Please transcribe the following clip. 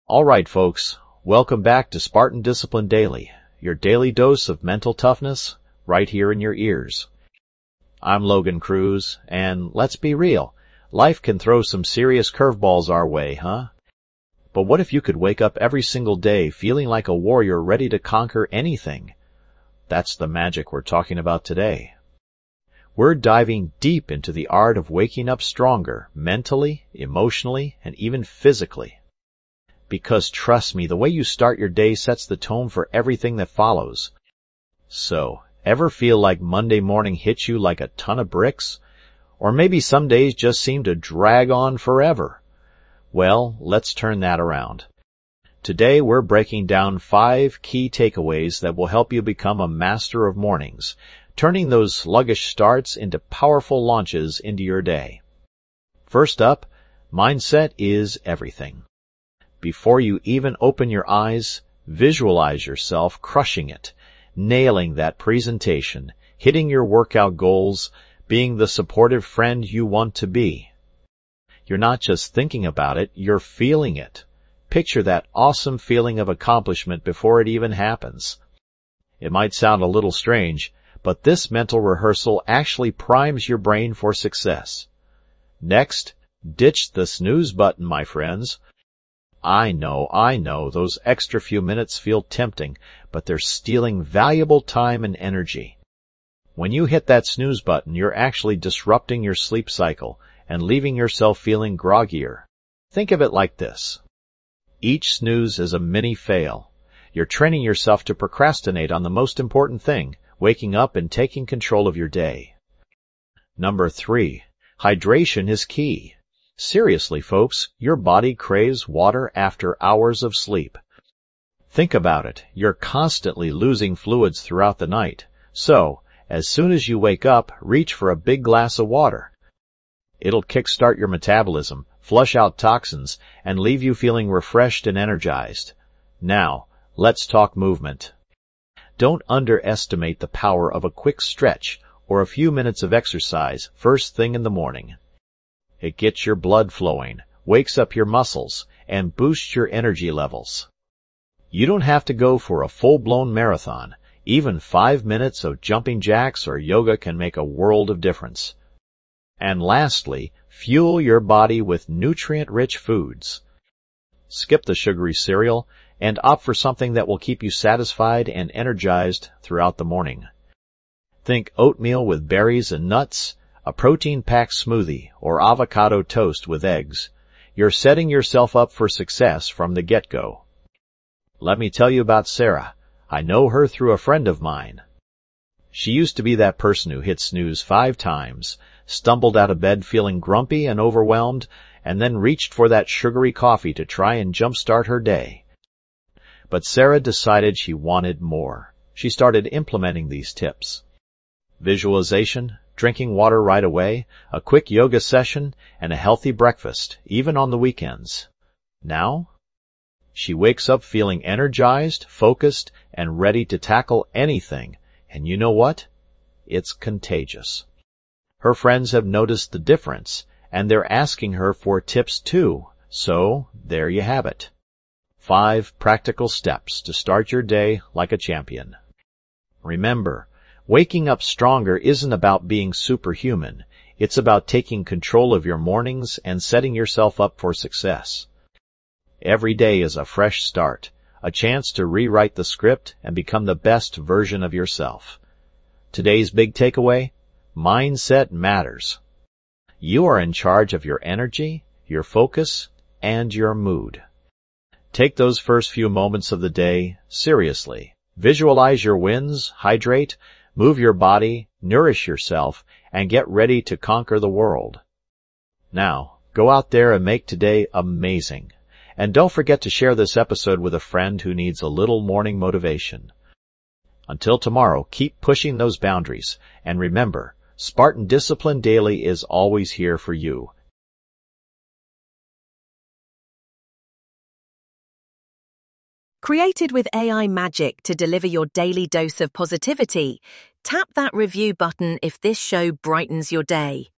All right, folks, welcome back to Spartan Discipline Daily, your daily dose of mental toughness right here in your ears. I'm Logan Cruz, and let's be real, life can throw some serious curveballs our way, huh? But what if you could wake up every single day feeling like a warrior ready to conquer anything? That's the magic we're talking about today. We're diving deep into the art of waking up stronger, mentally, emotionally, and even physically. Because trust me, the way you start your day sets the tone for everything that follows. So, ever feel like Monday morning hits you like a ton of bricks? Or maybe some days just seem to drag on forever? Well, let's turn that around. Today we're breaking down 5 key takeaways that will help you become a master of mornings, turning those sluggish starts into powerful launches into your day. First up, mindset is everything. Before you even open your eyes, visualize yourself crushing it, nailing that presentation, hitting your workout goals, being the supportive friend you want to be. You're not just thinking about it, you're feeling it. Picture that awesome feeling of accomplishment before it even happens. It might sound a little strange, but this mental rehearsal actually primes your brain for success. Next, ditch the snooze button, my friends. I know, those extra few minutes feel tempting, but they're stealing valuable time and energy. When you hit that snooze button, you're actually disrupting your sleep cycle and leaving yourself feeling groggier. Think of it like this. Each snooze is a mini fail. You're training yourself to procrastinate on the most important thing, waking up and taking control of your day. Number 3, hydration is key. Seriously, folks, your body craves water after hours of sleep. Think about it. You're constantly losing fluids throughout the night. So, as soon as you wake up, reach for a big glass of water. It'll kickstart your metabolism, flush out toxins, and leave you feeling refreshed and energized. Now, let's talk movement. Don't underestimate the power of a quick stretch or a few minutes of exercise first thing in the morning. It gets your blood flowing, wakes up your muscles, and boosts your energy levels. You don't have to go for a full-blown marathon. Even 5 minutes of jumping jacks or yoga can make a world of difference. And lastly, fuel your body with nutrient-rich foods. Skip the sugary cereal and opt for something that will keep you satisfied and energized throughout the morning. Think oatmeal with berries and nuts, a protein-packed smoothie, or avocado toast with eggs. You're setting yourself up for success from the get-go. Let me tell you about Sarah. I know her through a friend of mine. She used to be that person who hit snooze 5 times, stumbled out of bed feeling grumpy and overwhelmed, and then reached for that sugary coffee to try and jumpstart her day. But Sarah decided she wanted more. She started implementing these tips. Visualization, drinking water right away, a quick yoga session, and a healthy breakfast, even on the weekends. Now, she wakes up feeling energized, focused, and ready to tackle anything. And you know what? It's contagious. Her friends have noticed the difference, and they're asking her for tips too. So, there you have it. 5 practical steps to start your day like a champion. Remember, waking up stronger isn't about being superhuman. It's about taking control of your mornings and setting yourself up for success. Every day is a fresh start, a chance to rewrite the script and become the best version of yourself. Today's big takeaway? Mindset matters. You are in charge of your energy, your focus, and your mood. Take those first few moments of the day seriously. Visualize your wins, hydrate, move your body, nourish yourself, and get ready to conquer the world. Now, go out there and make today amazing. And don't forget to share this episode with a friend who needs a little morning motivation. Until tomorrow, keep pushing those boundaries. And remember, Spartan Discipline Daily is always here for you. Created with AI magic to deliver your daily dose of positivity, tap that review button if this show brightens your day.